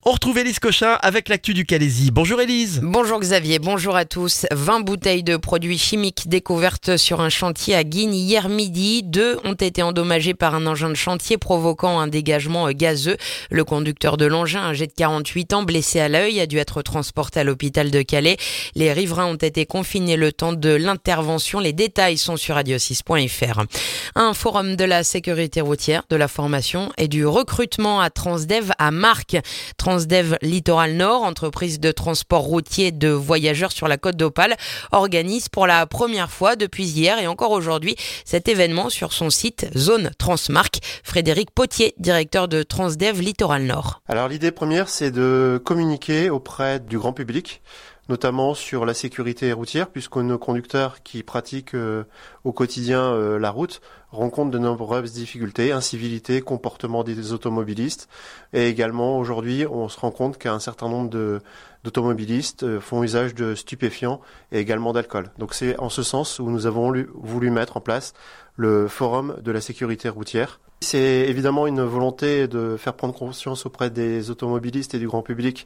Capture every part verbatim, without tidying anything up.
On retrouve Élise Cochin avec l'actu du Calaisis. Bonjour Élise. Bonjour Xavier, bonjour à tous. vingt bouteilles de produits chimiques découvertes sur un chantier à Guignes hier midi. Deux ont été endommagées par un engin de chantier provoquant un dégagement gazeux. Le conducteur de l'engin, âgé de quarante-huit ans, blessé à l'œil, a dû être transporté à l'hôpital de Calais. Les riverains ont été confinés le temps de l'intervention. Les détails sont sur radio six point f r. Un forum de la sécurité routière, de la formation et du recrutement à Transdev à Marques. Transdev Littoral Nord, entreprise de transport routier de voyageurs sur la Côte d'Opale, organise pour la première fois depuis hier et encore aujourd'hui cet événement sur son site Zone Transmarque. Frédéric Potier, directeur de Transdev Littoral Nord. Alors l'idée première, c'est de communiquer auprès du grand public, notamment sur la sécurité routière, puisque nos conducteurs qui pratiquent euh, au quotidien euh, la route rencontrent de nombreuses difficultés, incivilités, comportements des automobilistes. Et également, aujourd'hui, on se rend compte qu'un certain nombre de, d'automobilistes euh, font usage de stupéfiants et également d'alcool. Donc c'est en ce sens où nous avons lu, voulu mettre en place le Forum de la sécurité routière. C'est évidemment une volonté de faire prendre conscience auprès des automobilistes et du grand public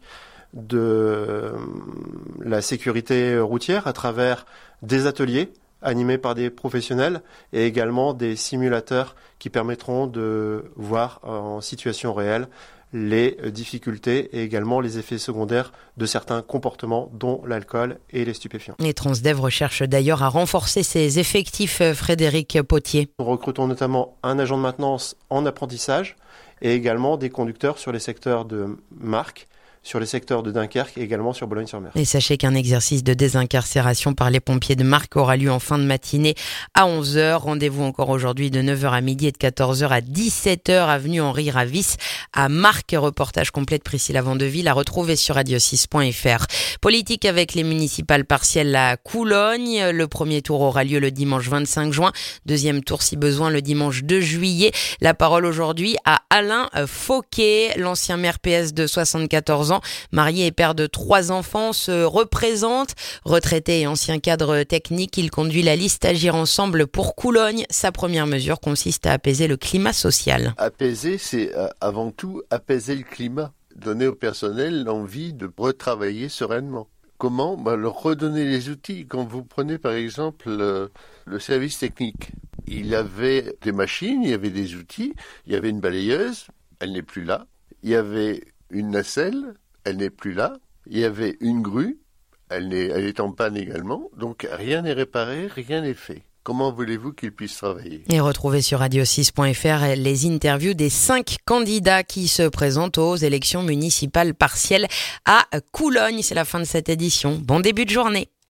de la sécurité routière à travers des ateliers animés par des professionnels et également des simulateurs qui permettront de voir en situation réelle les difficultés et également les effets secondaires de certains comportements dont l'alcool et les stupéfiants. Et Transdev recherche d'ailleurs à renforcer ses effectifs, Frédéric Potier. Nous recrutons notamment un agent de maintenance en apprentissage et également des conducteurs sur les secteurs de Marques, sur les secteurs de Dunkerque et également sur Boulogne-sur-Mer. Et sachez qu'un exercice de désincarcération par les pompiers de Marques aura lieu en fin de matinée à onze heures. Rendez-vous encore aujourd'hui de neuf heures à midi et de quatorze heures à dix-sept heures, avenue Henri Ravis à Marques. Reportage complet de Priscilla Vandeville à retrouver sur radio six point f r. Politique avec les municipales partielles à Coulogne. Le premier tour aura lieu le dimanche vingt-cinq juin. Deuxième tour, si besoin, le dimanche deux juillet. La parole aujourd'hui à Alain Fauquet, l'ancien maire P S de soixante-quatorze ans. Marié et père de trois enfants, se représente. Retraité et ancien cadre technique, il conduit la liste Agir ensemble pour Coulogne. Sa première mesure consiste à apaiser le climat social. Apaiser, c'est euh, avant tout apaiser le climat. Donner au personnel l'envie de retravailler sereinement. Comment ? Bah, leur redonner les outils. Quand vous prenez par exemple le, le service technique, il y avait des machines, il y avait des outils, il y avait une balayeuse, elle n'est plus là. Il y avait une nacelle, elle n'est plus là. Il y avait une grue, elle, n'est, elle est en panne également. Donc rien n'est réparé, rien n'est fait. Comment voulez-vous qu'ils puissent travailler ? Et retrouvez sur radio six point f r les interviews des cinq candidats qui se présentent aux élections municipales partielles à Coulogne. C'est la fin de cette édition. Bon début de journée.